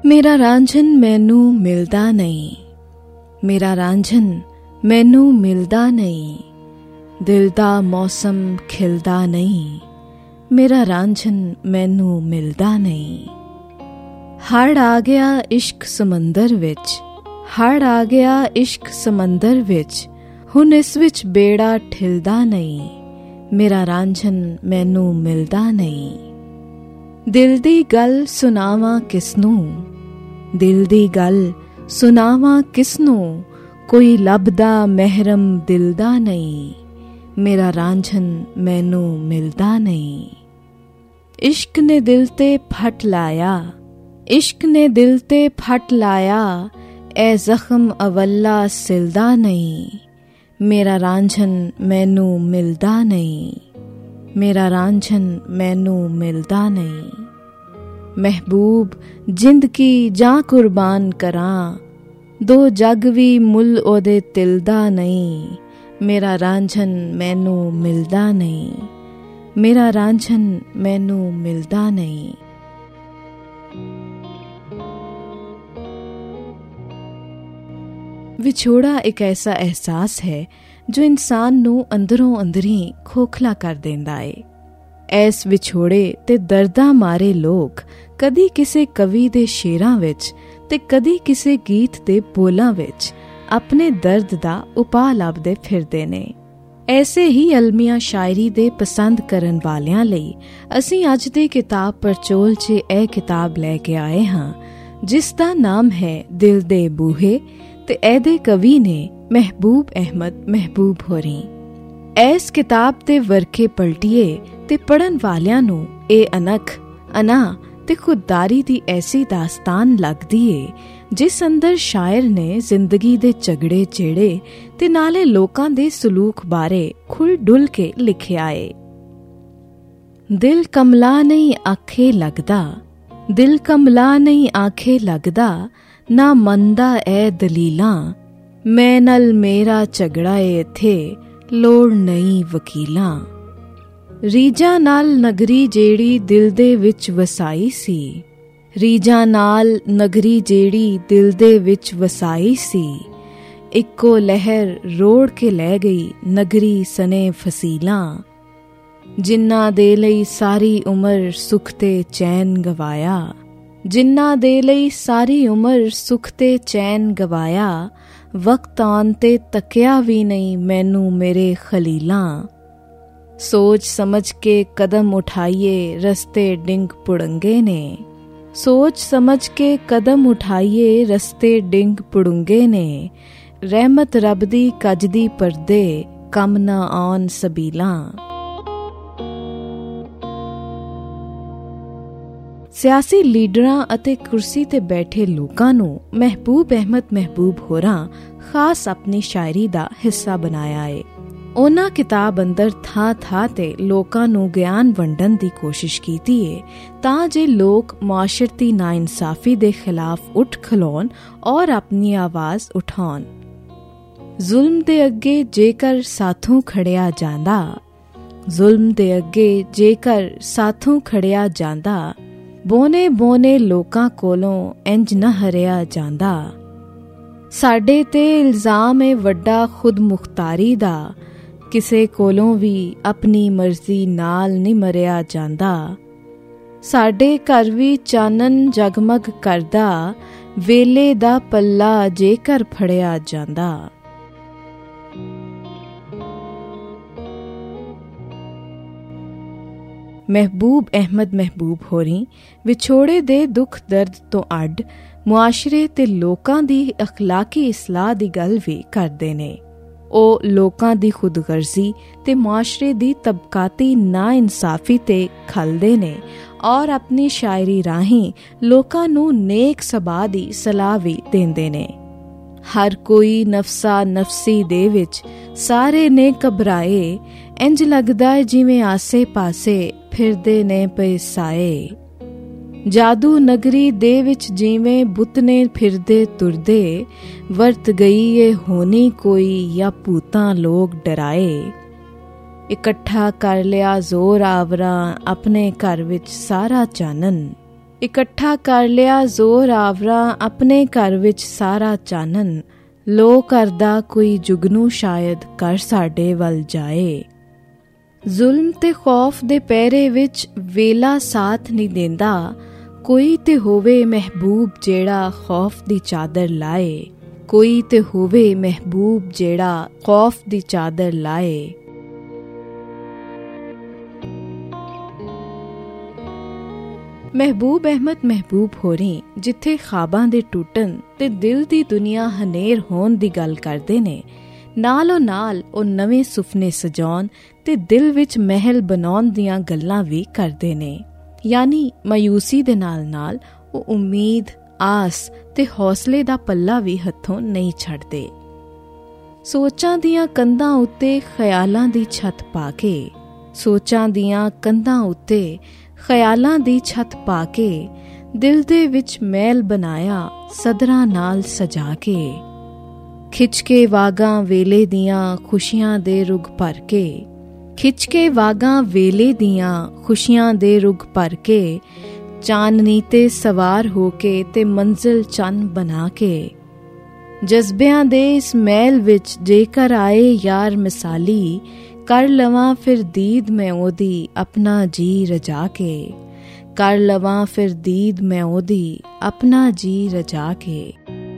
ਮੇਰਾ ਰਾਂਝਨ ਮੈਨੂੰ ਮਿਲਦਾ ਨਹੀਂ, ਮੇਰਾ ਰਾਂਝਨ ਮੈਨੂੰ ਮਿਲਦਾ ਨਹੀਂ, ਦਿਲ ਦਾ ਮੌਸਮ ਖਿਲਦਾ ਨਹੀਂ, ਮੇਰਾ ਰਾਂਝਨ ਮੈਨੂੰ ਮਿਲਦਾ ਨਹੀਂ। ਹੜ੍ਹ ਆ ਗਿਆ ਇਸ਼ਕ ਸਮੁੰਦਰ ਵਿੱਚ, ਹੜ੍ਹ ਆ ਗਿਆ ਇਸ਼ਕ ਸਮੁੰਦਰ ਵਿੱਚ, ਹੁਣ ਇਸ ਵਿੱਚ ਬੇੜਾ ਠਿਲਦਾ ਨਹੀਂ, ਮੇਰਾ ਰਾਂਝਨ ਮੈਨੂੰ ਮਿਲਦਾ ਨਹੀਂ। ਦਿਲ ਦੀ ਗੱਲ ਸੁਣਾਵਾਂ ਕਿਸਨੂੰ, ਦਿਲ ਦੀ ਗੱਲ ਸੁਣਾਵਾਂ ਕਿਸਨੂੰ, ਕੋਈ ਲੱਭਦਾ ਮਹਿਰਮ ਦਿਲ ਦਾ ਨਹੀਂ, ਮੇਰਾ ਰਾਂਝਨ ਮੈਨੂੰ ਮਿਲਦਾ ਨਹੀਂ। ਇਸ਼ਕ ਨੇ ਦਿਲ ਤੇ ਫੱਟ ਲਾਇਆ, ਇਸ਼ਕ ਨੇ ਦਿਲ ਤੇ ਫੱਟ ਲਾਇਆ, ਐ ਜ਼ਖਮ ਅਵੱਲਾ ਸਿਲਦਾ ਨਹੀਂ, ਮੇਰਾ ਰਾਂਝਨ ਮੈਨੂੰ ਮਿਲਦਾ ਨਹੀਂ, ਮੇਰਾ ਰਾਂਝਨ ਮੈਨੂੰ ਮਿਲਦਾ ਨਹੀਂ। ਮਹਿਬੂਬ ਜ਼ਿੰਦਗੀ ਜਾਂ ਕੁਰਬਾਨ ਕਰਾਂ, ਦੋ ਜੱਗ ਵੀ ਮੁੱਲ ਉਹਦੇ ਤਿਲ ਦਾ ਨਹੀਂ, ਮੇਰਾ ਰਾਂਝਨ ਮੈਨੂੰ ਮਿਲਦਾ ਨਹੀਂ, ਮੇਰਾ ਰਾਂਝਨ ਮੈਨੂੰ ਮਿਲਦਾ ਨਹੀਂ। ਵਿਛੋੜਾ ਇੱਕ ਐਸਾ ਅਹਿਸਾਸ ਹੈ ਜੋ ਇਨਸਾਨ ਨੂੰ ਅੰਦਰੋਂ ਅੰਦਰੀ ਖੋਖਲਾ ਕਰ ਦਿੰਦਾ ਏ। ਐਸ ਵਿਛੋੜੇ ਤੇ ਦਰਦਾਂ ਮਾਰੇ ਲੋਕ ਕਦੀ ਕਿਸੇ ਕਵੀ ਦੇ ਸ਼ੇਰਾਂ ਵਿੱਚ ਤੇ ਕਦੀ ਕਿਸੇ ਗੀਤ ਦੇ ਬੋਲਾਂ ਵਿੱਚ ਆਪਣੇ ਦਰਦ ਦਾ ਉਪਾਅ ਲੱਭਦੇ ਫਿਰਦੇ ਨੇ। ਐਸੇ ਹੀ ਅਲਮੀਆ ਸ਼ਾਇਰੀ ਦੇ ਪਸੰਦ ਕਰਨ ਵਾਲਿਆਂ ਲਈ ਅਸੀਂ ਅੱਜ ਦੀ ਕਿਤਾਬ ਪਰਚੋਲ 'ਚ ਇਹ ਕਿਤਾਬ ਲੈ ਕੇ ਆਏ ਹਾਂ, ਜਿਸ ਦਾ ਨਾਮ ਹੈ ਦਿਲ ਦੇ ਬੂਹੇ, ਤੇ ਇਹਦੇ ਕਵੀ ਨੇ ਮਹਿਬੂਬ ਅਹਿਮਦ ਮਹਿਬੂਬ ਹੋਰੀ। ਇਸ ਕਿਤਾਬ ਦੇ ਵਰਕੇ ਪਲਟੀਏ ਤੇ ਪੜ੍ਹਨ ਵਾਲਿਆਂ ਨੂੰ ਇਹ ਅਨਖ, ਅਨਾ ਤੇ ਖੁਦਦਾਰੀ ਦੀ ਐਸੀ ਦਾਸਤਾਨ ਲੱਗਦੀ ਏ ਜਿਸ ਅੰਦਰ ਸ਼ਾਇਰ ਨੇ ਜ਼ਿੰਦਗੀ ਦੇ ਝਗੜੇ ਚੇੜੇ ਤੇ ਨਾਲੇ ਲੋਕਾਂ ਦੇ ਸਲੂਕ ਬਾਰੇ ਖੁੱਲ੍ਹ ਡੁੱਲ ਕੇ ਲਿਖਿਆ ਏ। ਦਿਲ ਕਮਲਾ ਨਹੀਂ ਆਖੇ ਲੱਗਦਾ, ਦਿਲ ਕਮਲਾ ਨਹੀਂ ਆਖੇ ਲੱਗਦਾ, ਨਾ ਮੰਨਦਾ ਐ ਦਲੀਲਾਂ, ਮੈਂ ਨਾਲ ਮੇਰਾ ਝਗੜਾ ਏ ਇੱਥੇ, ਲੋੜ ਨਹੀਂ ਵਕੀਲਾਂ। ਰੀਝਾਂ ਨਾਲ ਨਗਰੀ ਜਿਹੜੀ ਦਿਲ ਦੇ ਵਿੱਚ ਵਸਾਈ ਸੀ, ਰੀਝਾਂ ਨਾਲ ਨਗਰੀ ਜਿਹੜੀ ਦਿਲ ਦੇ ਵਿੱਚ ਵਸਾਈ ਸੀ, ਇੱਕੋ ਲਹਿਰ ਰੋੜ ਕੇ ਲੈ ਗਈ ਨਗਰੀ ਸਨੇ ਫਸੀਲਾਂ। ਜਿਨ੍ਹਾਂ ਦੇ ਲਈ ਸਾਰੀ ਉਮਰ ਸੁਖ ਤੇ ਚੈਨ ਗਵਾਇਆ, ਜਿਨ੍ਹਾਂ ਦੇ ਲਈ ਸਾਰੀ ਉਮਰ ਸੁਖ ਤੇ ਚੈਨ ਗਵਾਇਆ, ਵਕਤ ਆਉਣ ਤੇ ਤੱਕਿਆ ਵੀ ਨਹੀਂ ਮੈਨੂੰ ਮੇਰੇ ਖਲੀਲਾਂ। ਸੋਚ ਸਮਝ ਕੇ ਕਦਮ ਉਠਾਈਏ ਰਸਤੇ ਡਿੰਗ ਪੁੜੰਗੇ ਨੇ, ਸੋਚ ਸਮਝ ਕੇ ਕਦਮ ਉਠਾਈਏ ਰਸਤੇ ਡਿੰਗ ਪੁੜੰਗੇ ਨੇ, ਰਹਿਮਤ ਰੱਬ ਦੀ ਕੱਜਦੀ ਪਰਦੇ ਕੰਮ ਨਾ ਆਉਣ ਸਬੀਲਾਂ। ਸਿਆਸੀ ਲੀਡਰਾਂ ਅਤੇ ਕੁਰਸੀ ਤੇ ਬੈਠੇ ਲੋਕਾਂ ਨੂੰ ਮਹਿਬੂਬ ਅਹਿਮਦ ਮਹਿਬੂਬ ਹੋਰਾਂ ਖਾਸ ਆਪਣੀ ਸ਼ਾਇਰੀ ਦਾ ਹਿੱਸਾ ਬਣਾਇਆ ਏ। ਉਹਨਾਂ ਕਿਤਾਬ ਅੰਦਰ ਥਾਂ-ਥਾਂ ਤੇ ਲੋਕਾਂ ਨੂੰ ਗਿਆਨ ਵੰਡਣ ਦੀ ਕੋਸ਼ਿਸ਼ ਕੀਤੀ ਏ ਤਾਂ ਜੇ ਲੋਕ ਮੁਆਸ਼ਰਤੀ ਨਾਇਨਸਾਫੀ ਦੇ ਖਿਲਾਫ ਉੱਠ ਖਲੋਣ ਔਰ ਆਪਣੀ ਆਵਾਜ਼ ਉਠਾਉਣ। ਜ਼ੁਲਮ ਦੇ ਅੱਗੇ ਜੇਕਰ ਸਾਥੋਂ ਖੜਿਆ ਜਾਂਦਾ, ਜ਼ੁਲਮ ਦੇ ਅੱਗੇ ਜੇਕਰ ਸਾਥੋਂ ਖੜਿਆ ਜਾਂਦਾ, ਬੋਨੇ ਬੋਨੇ ਲੋਕਾਂ ਕੋਲੋਂ ਇੰਜ ਨਾ ਹਰਿਆ ਜਾਂਦਾ। ਸਾਡੇ ਤੇ ਇਲਜ਼ਾਮ ਏ ਵੱਡਾ ਖੁਦ ਮੁਖਤਾਰੀ ਦਾ, ਕਿਸੇ ਕੋਲੋਂ ਵੀ ਆਪਣੀ ਮਰਜ਼ੀ ਨਾਲ ਨਹੀਂ ਮਰਿਆ ਜਾਂਦਾ। ਸਾਡੇ ਘਰ ਵੀ ਚਾਨਣ ਜਗਮਗ ਕਰਦਾ, ਵੇਲੇ ਦਾ ਪੱਲਾ ਜੇਕਰ ਫੜਿਆ ਜਾਂਦਾ। ਮਹਿਬੂਬ ਅਹਿਮਦ ਮਹਿਬੂਬ ਹੋਰੀ ਵਿਛੋੜੇ ਦੇ ਦੁੱਖ ਦਰਦ ਤੋਂ ਅੱਡ ਮੁਆਸ਼ਰੇ ਤੇ ਲੋਕਾਂ ਦੀ ਅਖਲਾਕੀ ਇਸਲਾਹ ਦੀ ਗੱਲ ਵੀ ਕਰਦੇ ਨੇ। ਉਹ ਲੋਕਾਂ ਦੀ ਖੁਦਗਰਜ਼ੀ ਤੇ ਮੁਆਸ਼ਰੇ ਦੀ ਤਬਕਾਤੀ ਨਾਇਨਸਾਫੀ ਤੇ ਖਲਦੇ ਨੇ ਔਰ ਆਪਣੀ ਸ਼ਾਇਰੀ ਰਾਹੀਂ ਲੋਕਾਂ ਨੂੰ ਨੇਕ ਸਬਾਹ ਦੀ ਸਲਾਹ ਵੀ ਦਿੰਦੇ ਨੇ। ਹਰ ਕੋਈ ਨਫਸਾ ਨਫਸੀ ਦੇ ਵਿੱਚ ਸਾਰੇ ਨੇ ਘਬਰਾਏ, ਇੰਜ ਲੱਗਦਾ ਜਿਵੇਂ ਆਸੇ ਪਾਸੇ ਫਿਰਦੇ ਨੇ ਪਏ ਸਾਏ। ਜਾਦੂ ਨਗਰੀ ਦੇ ਵਿੱਚ ਜਿਵੇਂ ਬੁੱਤ ਨੇ ਫਿਰਦੇ ਤੁਰਦੇ, ਵਰਤ ਗਈ ਏ ਹੋਣੀ ਕੋਈ ਜਾਂ ਭੂਤਾਂ ਲੋਕ ਡਰਾਏ। ਇਕੱਠਾ ਕਰ ਲਿਆ ਜ਼ੋਰ ਆਵਰਾਂ ਆਪਣੇ ਘਰ ਵਿੱਚ ਸਾਰਾ ਚਾਨਣ, ਇਕੱਠਾ ਕਰ ਲਿਆ ਜ਼ੋਰ ਆਵਰਾ ਆਪਣੇ ਘਰ ਵਿੱਚ ਸਾਰਾ ਚਾਨਣ, ਲੋ ਕਰਦਾ ਕੋਈ ਜੁਗਨੂ ਸ਼ਾਇਦ ਕਰ ਸਾਡੇ ਵੱਲ ਜਾਏ। ਜ਼ੁਲਮ ਤੇ ਖੌਫ ਦੇ ਪਹਿਰੇ ਵਿੱਚ ਵੇਲਾ ਸਾਥ ਨਹੀਂ ਦਿੰਦਾ, ਕੋਈ ਤੇ ਹੋਵੇ ਮਹਿਬੂਬ ਜਿਹੜਾ ਖੌਫ ਦੀ ਚਾਦਰ ਲਾਏ, ਕੋਈ ਤੇ ਹੋਵੇ ਮਹਿਬੂਬ ਜਿਹੜਾ ਖੌਫ ਦੀ ਚਾਦਰ ਲਾਏ। ਮਹਿਬੂਬ ਅਹਿਮਦ ਮਹਿਬੂਬ ਹੋਰੀ ਜਿੱਥੇ ਖ਼ਾਬਾਂ ਦੇ ਟੁੱਟਣ ਤੇ ਦਿਲ ਦੀ ਦੁਨੀਆ ਹਨੇਰ ਹੋਣ ਦੀ ਗੱਲ ਕਰਦੇ ਨੇ, ਨਾਲੋਂ ਨਾਲ ਉਹ ਨਵੇਂ ਸੁਪਨੇ ਸਜਾਉਣ ਤੇ ਦਿਲ ਵਿੱਚ ਮਹਿਲ ਬਣਾਉਣ ਦੀਆਂ ਗੱਲਾਂ ਵੀ ਕਰਦੇ ਨੇ। ਯਾਨੀ ਮਾਯੂਸੀ ਦੇ ਨਾਲ ਨਾਲ ਉਹ ਉਮੀਦ, ਆਸ ਤੇ ਹੌਸਲੇ ਦਾ ਪੱਲਾ ਵੀ ਹੱਥੋਂ ਨਹੀਂ ਛੱਡਦੇ। ਸੋਚਾਂ ਦੀਆਂ ਕੰਧਾਂ ਉੱਤੇ ਖਿਆਲਾਂ ਦੀ ਛੱਤ ਪਾ ਕੇ, ਸੋਚਾਂ ਦੀਆਂ ਕੰਧਾਂ ਉੱਤੇ ਖਿਆਲਾਂ ਦੀ ਛੱਤ ਪਾ ਕੇ, ਦਿਲ ਦੇ ਵਿੱਚ ਮਹਿਲ ਬਣਾਇਆ ਸਦਰਾਂ ਨਾਲ ਸਜਾ ਕੇ। ਖਿੱਚ ਕੇ ਵਾਗਾਂ ਵੇਲੇ ਦੀਆਂ ਖੁਸ਼ੀਆਂ ਦੇ ਰੁੱਗ ਭਰ ਕੇ, ਖਿੱਚ ਕੇ ਵਾਗਾਂ ਵੇਲੇ ਦੀਆਂ ਖੁਸ਼ੀਆਂ ਦੇ ਰੁੱਗ ਭਰ ਕੇ, ਚਾਨਣੀ ਤੇ ਸਵਾਰ ਹੋ ਕੇ ਤੇ ਮੰਜ਼ਿਲ ਚੰਨ ਬਣਾ ਕੇ। ਜਜ਼ਬਿਆਂ ਦੇ ਇਸ ਮਹਿਲ ਵਿੱਚ ਜੇਕਰ ਆਏ ਯਾਰ ਮਿਸਾਲੀ, ਕਰ ਲਵਾਂ ਫਿਰ ਦੀਦ ਮੈਂ ਉਹਦੀ ਆਪਣਾ ਜੀ ਰਜਾ ਕੇ, ਕਰ ਲਵਾਂ ਫਿਰ ਦੀਦ ਮੈਂ ਉਹਦੀ ਆਪਣਾ ਜੀ ਰਜਾ ਕੇ।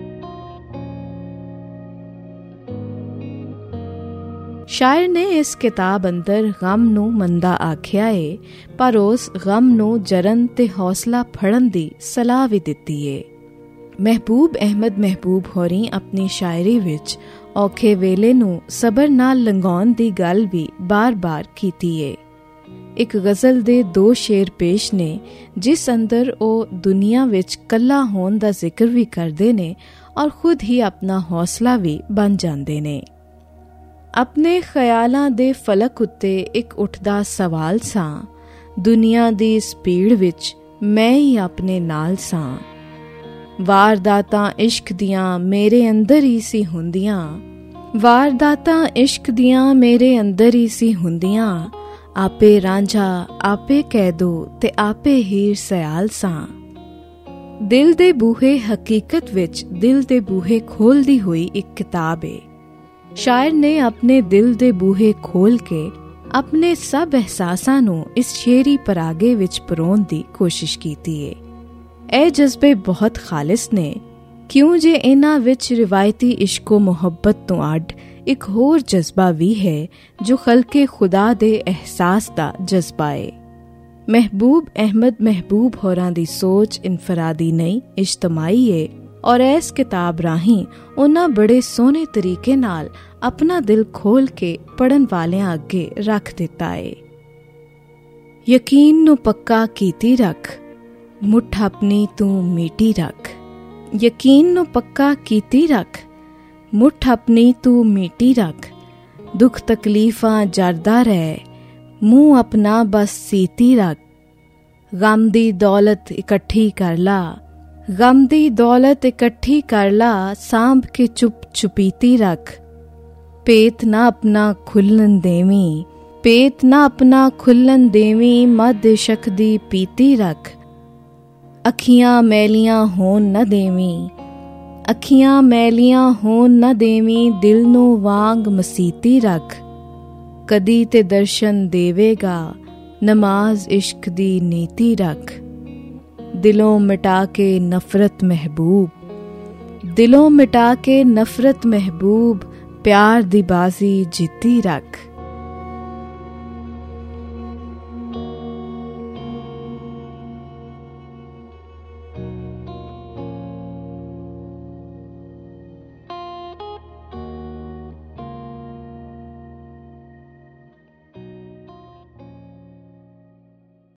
ਸ਼ਾਇਰ ਨੇ ਇਸ ਕਿਤਾਬ ਅੰਦਰ ਗਮ ਨੂੰ ਮੰਦਾ ਆਖਿਆ ਏ, ਪਰ ਉਸ ਗਮ ਨੂੰ ਜਰਨ ਤੇ ਹੌਸਲਾ ਫੜਨ ਦੀ ਸਲਾਹ ਵੀ ਦਿੱਤੀ ਏ। ਮਹਿਬੂਬ ਅਹਿਮਦ ਮਹਿਬੂਬ ਹੋਰੀ ਆਪਣੀ ਸ਼ਾਇਰੀ ਵਿੱਚ ਔਖੇ ਵੇਲੇ ਨੂੰ ਸਬਰ ਨਾਲ ਲੰਘਾਉਣ ਦੀ ਗੱਲ ਵੀ ਬਾਰ-ਬਾਰ ਕੀਤੀ ਏ। ਇੱਕ ਗਜ਼ਲ ਦੇ 2 ਸ਼ੇਰ ਪੇਸ਼ ਨੇ ਜਿਸ ਅੰਦਰ ਉਹ ਦੁਨੀਆ ਵਿੱਚ ਕੱਲਾ ਹੋਣ ਦਾ ਜ਼ਿਕਰ ਵੀ ਕਰਦੇ ਨੇ ਔਰ ਖੁਦ ਹੀ ਆਪਣਾ ਹੌਸਲਾ ਵੀ ਬਣ ਜਾਂਦੇ ਨੇ। ਆਪਣੇ ਖਿਆਲਾਂ ਦੇ ਫਲਕ ਉੱਤੇ ਇੱਕ ਉੱਠਦਾ ਸਵਾਲ ਸਾਂ, ਦੁਨੀਆ ਦੀ ਇਸ ਭੀੜ ਵਿੱਚ ਮੈਂ ਹੀ ਆਪਣੇ ਨਾਲ ਸਾਂ। ਵਾਰਦਾਤਾਂ ਇਸ਼ਕ ਦੀਆਂ ਮੇਰੇ ਅੰਦਰ ਹੀ ਸੀ ਹੁੰਦੀਆਂ, ਵਾਰਦਾਤਾਂ ਇਸ਼ਕ ਦੀਆਂ ਮੇਰੇ ਅੰਦਰ ਹੀ ਸੀ ਹੁੰਦੀਆਂ, ਆਪੇ ਰਾਂਝਾ ਆਪੇ ਕੈਦੋ ਤੇ ਆਪੇ ਹੀਰ ਸਿਆਲ ਸਾਂ। ਦਿਲ ਦੇ ਬੂਹੇ ਹਕੀਕਤ ਵਿੱਚ ਦਿਲ ਦੇ ਬੂਹੇ ਖੋਲਦੀ ਹੋਈ ਇੱਕ ਕਿਤਾਬ ਏ। ਸ਼ਾਇਰ ਨੇ ਆਪਣੇ ਦਿਲ ਦੇ ਬੂਹੇ ਖੋਲ ਕੇ ਆਪਣੇ ਸਭ ਅਹਿਸਾਸਾਂ ਨੂੰ ਇਸ ਸ਼ੇਰੀ ਪਰਾਗੇ ਵਿੱਚ ਪਰੋਣ ਦੀ ਕੋਸ਼ਿਸ਼ ਕੀਤੀ ਏ। ਇਹ ਜਜ਼ਬੇ ਬਹੁਤ ਖਾਲਿਸ ਨੇ, ਕਿਉਂ ਜੇ ਇਹਨਾਂ ਵਿੱਚ ਰਿਵਾਇਤੀ ਇਸ਼ਕੋ ਮੁਹੱਬਤ ਤੋਂ ਅੱਡ ਇੱਕ ਹੋਰ ਜਜ਼ਬਾ ਵੀ ਹੈ ਜੋ ਖਲਕੇ ਖੁਦਾ ਦੇ ਅਹਿਸਾਸ ਦਾ ਜਜ਼ਬਾ ਏ। ਮਹਿਬੂਬ ਅਹਿਮਦ ਮਹਿਬੂਬ ਹੋਰਾਂ ਦੀ ਸੋਚ ਇਨਫਰਾਦੀ ਨਹੀਂ, ਇਜਤਮਾਈ ਏ ਔਰ ਇਸ ਕਿਤਾਬ ਰਾਹੀਂ ਉਹਨਾਂ ਬੜੇ ਸੋਹਣੇ ਤਰੀਕੇ ਨਾਲ ਆਪਣਾ ਦਿਲ ਖੋਲ ਕੇ ਪੜ੍ਹਨ ਵਾਲਿਆਂ ਅੱਗੇ ਰੱਖ ਦਿੱਤਾ ਏ। ਯਕੀਨ ਨੂੰ ਪੱਕਾ ਕੀਤੀ ਰੱਖ, ਮੁੱਠ ਆਪਣੀ ਤੂੰ ਮੀਟੀ ਰੱਖ। ਯਕੀਨ ਨੂੰ ਪੱਕਾ ਕੀਤੀ ਰੱਖ, ਮੁੱਠ ਆਪਣੀ ਤੂੰ ਮੀਟੀ ਰੱਖ। ਦੁੱਖ ਤਕਲੀਫਾਂ ਜਰਦਾ ਰਹਿ, ਮੂੰਹ ਆਪਣਾ ਬਸ ਸੀਤੀ ਰੱਖ। ਗਮ ਦੀ ਦੌਲਤ ਇਕੱਠੀ ਕਰ ਲਾ, ਗਮ ਦੀ ਦੌਲਤ ਇਕੱਠੀ ਕਰ ਲਾ, ਸਾਂਭ ਕੇ ਚੁੱਪ ਚੁਪੀਤੀ ਰੱਖ। ਪੇਤ ਨਾ ਆਪਣਾ ਖੁੱਲਣ ਦੇਵੀਂ, ਪੇਤ ਨਾ ਆਪਣਾ ਖੁੱਲਣ ਦੇਵੀਂ, ਮਦ ਇਸ਼ਕ ਦੀ ਪੀਤੀ ਰੱਖ। ਅੱਖੀਆਂ ਮੈਲੀਆਂ ਹੋਣ ਨਾ ਦੇਵੀਂ, ਅੱਖੀਆਂ ਮੈਲੀਆਂ ਹੋਣ ਨਾ ਦੇਵੀਂ, ਦਿਲ ਨੂੰ ਵਾਂਗ ਮਸੀਤੀ ਰੱਖ। ਕਦੀ ਤੇ ਦਰਸ਼ਨ ਦੇਵੇਗਾ, ਨਮਾਜ਼ ਇਸ਼ਕ ਦੀ ਨੀਤੀ ਰੱਖ। ਦਿਲੋਂ ਮਿਟਾ ਕੇ ਨਫ਼ਰਤ ਮਹਿਬੂਬ, ਦਿਲੋਂ ਮਿਟਾ ਕੇ ਨਫ਼ਰਤ ਮਹਿਬੂਬ, ਪਿਆਰ ਦੀ ਬਾਜ਼ੀ ਜਿੱਤੀ ਰੱਖ।